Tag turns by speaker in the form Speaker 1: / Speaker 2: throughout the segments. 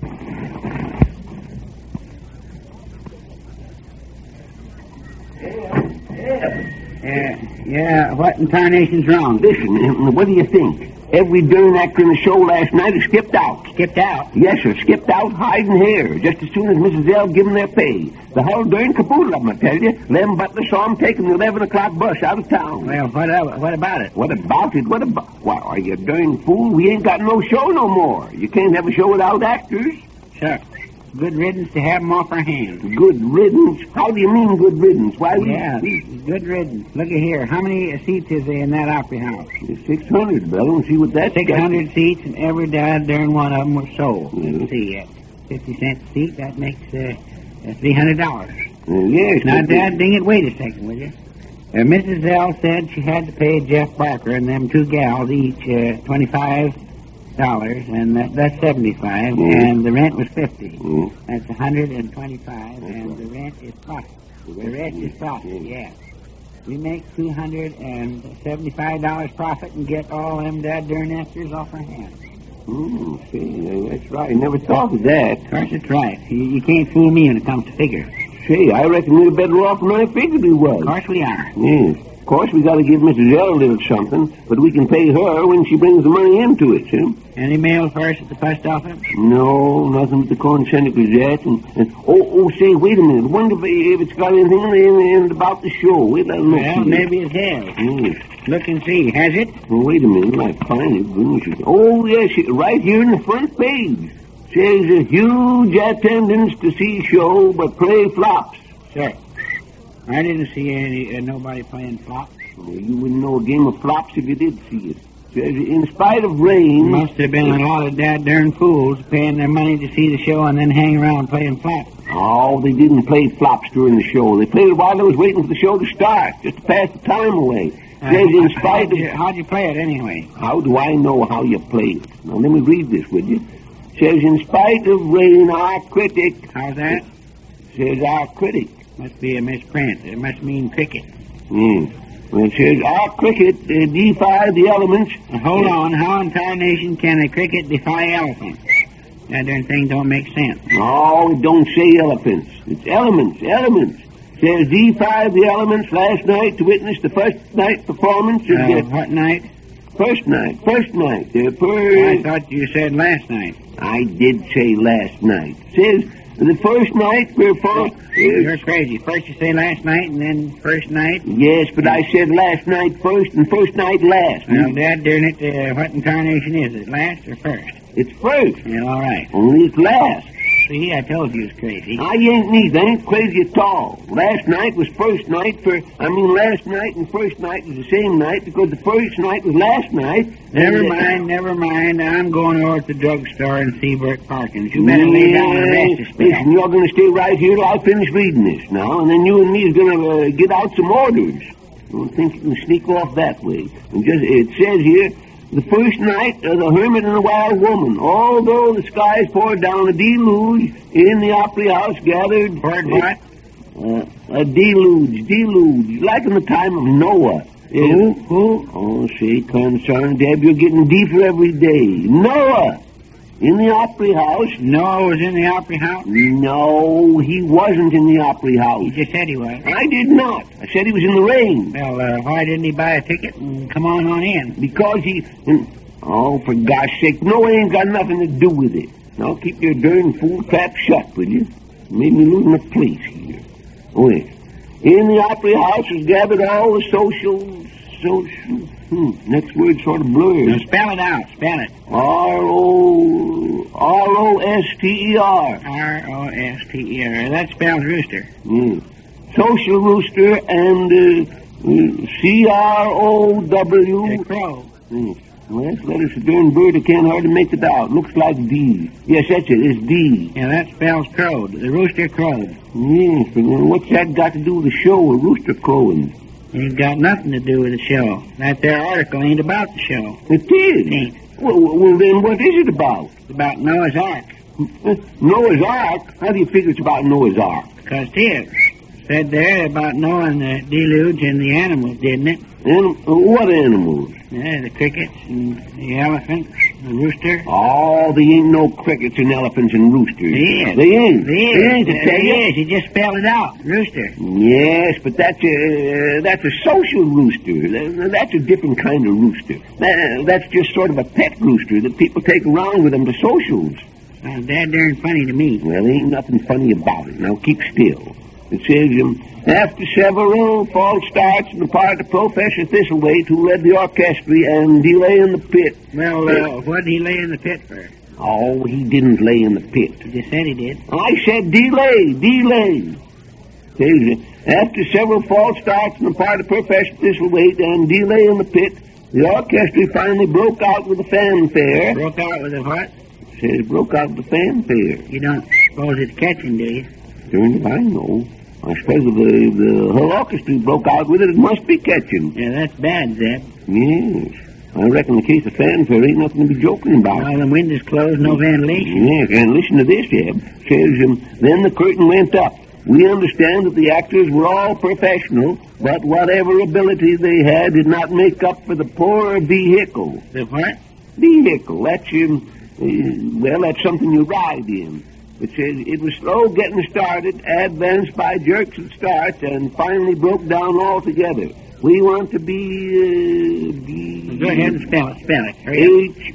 Speaker 1: Yeah, what in tarnation's wrong?
Speaker 2: Listen, what do you think? Every darn actor in the show last night has skipped out.
Speaker 1: Skipped out?
Speaker 2: Yes, sir, skipped out, hiding hair, just as soon as Mrs. L give them their pay. The whole darn caboodle of them, I tell you. Lem Butler saw them taking the 11 o'clock bus out of town.
Speaker 1: Well, what about it?
Speaker 2: What about it? Why, are you a darn fool? We ain't got no show no more. You can't have a show without actors.
Speaker 1: Shucks. Good riddance to have them off our hands.
Speaker 2: Good riddance? How do you mean good riddance? Why?
Speaker 1: Good riddance. Look at here. How many seats is there in that opera house?
Speaker 2: 600, Bill. And see what that's
Speaker 1: 600 seats, and every darn one of them was sold. Let's see, 50 cents a seat, that makes $300.
Speaker 2: Yes.
Speaker 1: Now, Dad, ding it, wait a second, will you? Mrs. L said she had to pay Jeff Barker and them two gals each $25, and that's $75, and the rent was $50. That's $125, and the rent is profit. The rent is profit, yeah. We make $275 profit and get all them darn actors off our hands.
Speaker 2: See, that's right. I never thought of that.
Speaker 1: Of course, it's right. You can't fool me when it comes to figures.
Speaker 2: Say, I reckon we're better off than I figured we was.
Speaker 1: Of course we are.
Speaker 2: Yes. Of course, we got to give Mrs. L a little something, but we can pay her when she brings the money into it, see?
Speaker 1: Any mail for us at the post office?
Speaker 2: No, nothing but the Corn Center Gazette. Say, wait a minute. Wonder if it's got anything in about the show. Wait, I'll look.
Speaker 1: Well, maybe it has.
Speaker 2: Yes.
Speaker 1: Look and see. Has it?
Speaker 2: Well, wait a minute. I find it. Oh, yes, right here in the front page. Says a huge attendance to see show, but play flops.
Speaker 1: Sure. I didn't see nobody playing flops.
Speaker 2: Well, you wouldn't know a game of flops if you did see it. Says, in spite of rain...
Speaker 1: Must have been a lot of darn fools paying their money to see the show and then hang around playing flops.
Speaker 2: Oh, they didn't play flops during the show. They played it while they was waiting for the show to start, just to pass the time away. Says, in spite of...
Speaker 1: How'd you play it anyway?
Speaker 2: How do I know how you play it? Now, let me read this, would you? Says, in spite of rain, our critic...
Speaker 1: How's that?
Speaker 2: Says, our critic...
Speaker 1: Must be a misprint. It must mean cricket.
Speaker 2: Well, it says, our cricket defy the elements...
Speaker 1: Hold on. How in tarnation can a cricket defy elephants? That darn thing don't make sense.
Speaker 2: No, it don't say elephants. It's elements. Says, defy the elements last night to witness the first night performance of...
Speaker 1: What night?
Speaker 2: First night.
Speaker 1: I thought you said last night.
Speaker 2: I did say last night. Says... The first night performance...
Speaker 1: You're crazy. First you say last night and then first night?
Speaker 2: Yes, but I said last night first and first night last.
Speaker 1: Well, Dad, darn it, what in tarnation is it, last or first?
Speaker 2: It's first.
Speaker 1: Yeah, all right.
Speaker 2: Only it's last.
Speaker 1: See, I told you it's crazy.
Speaker 2: I ain't neither. I ain't crazy at all. Last night was first night last night and first night was the same night because the first night was last night.
Speaker 1: Never mind. I'm going over to the drugstore and see Bert Parkins. You better lay down and rest a spell.
Speaker 2: Listen, you're going to stay right here till I finish reading this now, and then you and me is going to get out some orders. I don't think you can sneak off that way. It says here, the first night of the hermit and the wild woman, although the skies poured down a deluge, in the Opry House gathered...
Speaker 1: Poured what?
Speaker 2: A deluge, like in the time of Noah.
Speaker 1: Who?
Speaker 2: Oh, say, concern, Deb, you're getting deeper every day. Noah! In the Opry House.
Speaker 1: Noah was in the Opry House?
Speaker 2: No, he wasn't in the Opry House.
Speaker 1: You just said he was.
Speaker 2: I did not. I said he was in the rain.
Speaker 1: Well, why didn't he buy a ticket and come on in?
Speaker 2: Because he... Oh, for gosh sake, Noah ain't got nothing to do with it. Now, keep your darn fool trap shut, will you? Made me lose my place here. Wait. In the Opry House was gathered all the social... Next word sort of blurs.
Speaker 1: Now, spell it out. Spell it.
Speaker 2: R-O-S-T-E-R.
Speaker 1: R-O-S-T-E-R. That spells rooster.
Speaker 2: Social rooster and C-R-O-W.
Speaker 1: Crow.
Speaker 2: Well, that's letters for darn bird. I can't hardly make it out. Looks like D. Yes, that's it. It's D.
Speaker 1: Yeah, that spells crowed. The rooster crowed.
Speaker 2: Yes, but what's that got to do with the show, a rooster crowing?
Speaker 1: Ain't got nothing to do with the show. That there article ain't about the show.
Speaker 2: It is?
Speaker 1: It ain't.
Speaker 2: Well, then what is it about?
Speaker 1: It's about Noah's Ark.
Speaker 2: Noah's Ark? How do you figure it's about Noah's Ark?
Speaker 1: Because it is. Said there about Noah and the deluge and the animals, didn't it?
Speaker 2: What animals?
Speaker 1: Yeah, the crickets and the elephants A rooster?
Speaker 2: Oh, there ain't no crickets and elephants and roosters.
Speaker 1: There is.
Speaker 2: They ain't.
Speaker 1: There
Speaker 2: They ain't, I tell
Speaker 1: There
Speaker 2: you.
Speaker 1: is. You just spelled it out. Rooster.
Speaker 2: Yes, but that's a social rooster. That's a different kind of rooster. That's just sort of a pet rooster that people take around with them to socials.
Speaker 1: Sounds dad darn funny to me.
Speaker 2: Well, ain't nothing funny about it. Now keep still. It says, after several false starts on the part of Professor Thistlethwaite, who led the orchestra and delay in the pit.
Speaker 1: Well, what did he lay in the pit for?
Speaker 2: Oh, he didn't lay in the pit.
Speaker 1: You just said he did.
Speaker 2: I said delay. Says, after several false starts on the part of Professor Thistlethwaite and delay in the pit, the orchestra finally broke out with a fanfare.
Speaker 1: Broke out with a what?
Speaker 2: Says broke out with a fanfare.
Speaker 1: You don't suppose it's catching, do you?
Speaker 2: Darn if I know. I suppose if the whole orchestra broke out with it, it must be catching.
Speaker 1: Yeah, that's bad, Zeb.
Speaker 2: Yes. I reckon the case of fanfare ain't nothing to be joking about.
Speaker 1: All the windows closed, no ventilation.
Speaker 2: Yes, and listen to this, Jeb. Says, then the curtain went up. We understand that the actors were all professional, but whatever ability they had did not make up for the poor vehicle.
Speaker 1: The what?
Speaker 2: Vehicle, that's, that's something you ride in. It says it was slow getting started, advanced by jerks and starts, and finally broke down altogether. We want to be...
Speaker 1: Go ahead and spell it. Hurry up.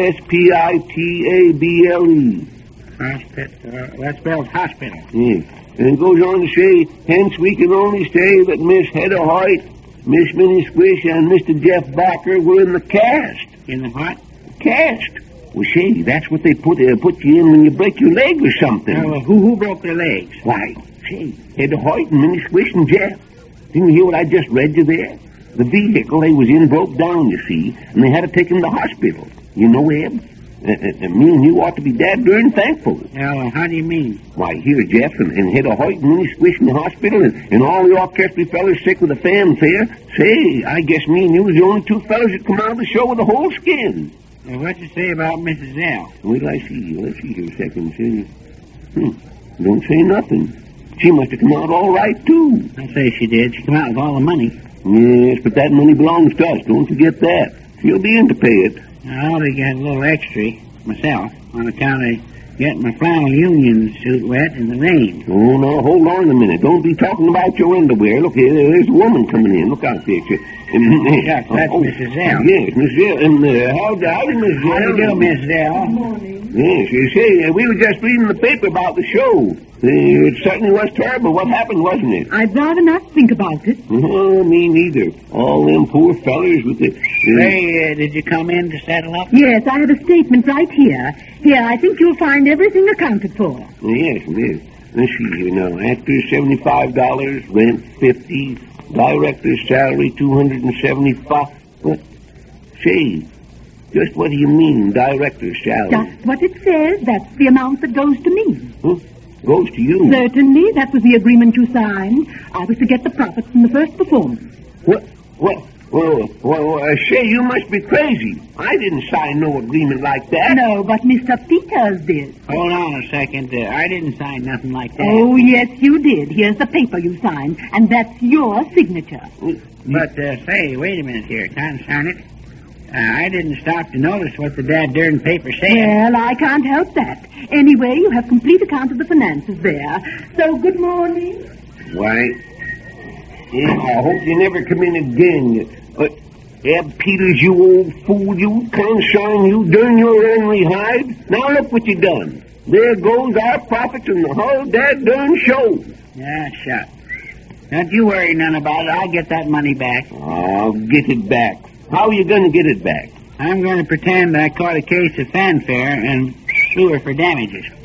Speaker 2: Hospitable.
Speaker 1: Hospital. That spells hospital.
Speaker 2: Yes. And it goes on to say, hence we can only say that Miss Hedda Hoyt, Miss Minnie Squish, and Mr. Jeff Barker were in the cast.
Speaker 1: In the what?
Speaker 2: Cast. Well, say, that's what they put you in when you break your leg or something.
Speaker 1: Well, who broke their legs?
Speaker 2: Why, say, Hedda Hoyt and Minnie Squish and Jeff. Didn't you hear what I just read you there? The vehicle they was in broke down, you see, and they had to take him to the hospital. You know, Eb? Me and you ought to be dad darn thankful.
Speaker 1: Well, how do you mean?
Speaker 2: Why, here Jeff and Hedda Hoyt and Minnie Squish in the hospital and all the orchestra fellas sick with a fanfare. Say, I guess me and you was the only two fellas that come out of the show with a whole skin.
Speaker 1: Well, what'd you say about Mrs. L?
Speaker 2: Wait till I see. Let's see here a second. Say, don't say nothing. She must have come out all right, too.
Speaker 1: I say she did. She came out with all the money.
Speaker 2: Yes, but that money belongs to us. Don't forget that. She'll be in to pay it.
Speaker 1: I ought to get a little extra myself on account of getting my flannel union suit wet in the rain.
Speaker 2: Oh, no, hold on a minute. Don't be talking about your underwear. Look here, there's a woman coming in. Look out there.
Speaker 1: Yes, that's Mrs. L.
Speaker 2: Yes, Mrs. L. And howdy, Mrs. L.
Speaker 1: How do you do, Mrs. L?
Speaker 3: Good morning.
Speaker 2: Yes, you see, we were just reading the paper about the show. It certainly was terrible. What happened, wasn't it?
Speaker 3: I'd rather not think about it.
Speaker 2: Oh, me neither. All them poor fellers with the...
Speaker 1: Say, did you come in to settle up?
Speaker 3: Yes, I have a statement right here. Here, I think you'll find everything accounted for.
Speaker 2: Yes. Let's see here now. Actors, $75. Rent, $50. Director's salary, $275. What? Say, just what do you mean, director's salary?
Speaker 3: Just what it says. That's the amount that goes to me.
Speaker 2: Huh? Goes to you.
Speaker 3: Certainly, that was the agreement you signed. I was to get the profits from the first performance.
Speaker 2: What? Well, Shay, you must be crazy. I didn't sign no agreement like that.
Speaker 3: No, but Mr. Peters did.
Speaker 1: Hold on a second. I didn't sign nothing like that.
Speaker 3: Oh, yes, you did. Here's the paper you signed, and that's your signature.
Speaker 1: But, say, wait a minute here. Concern it. I didn't stop to notice what the dad darn paper said.
Speaker 3: Well, I can't help that. Anyway, you have complete account of the finances there. So, good morning.
Speaker 2: Why, I hope you never come in again. Eb Peters, you old fool, you concern, you darn your Henry Hyde. Now look what you done. There goes our profits and the whole dad darn show.
Speaker 1: Yeah, shut. Don't you worry none about it. I'll get that money back.
Speaker 2: I'll get it back. How are you going to get it back?
Speaker 1: I'm going to pretend I caught a case of fanfare and sue her for damages.